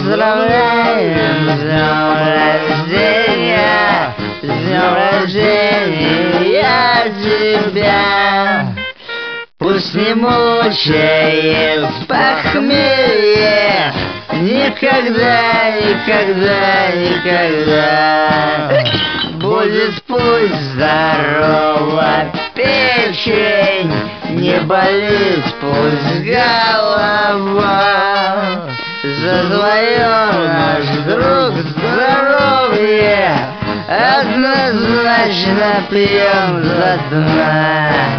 поздравляем с днем рождения, с днем рождения тебя. Пусть не мучает похмелье никогда, никогда, никогда. Будет пусть здорова печень, не болит пусть голова. За твое, наш друг, здоровье однозначно пьем до дна.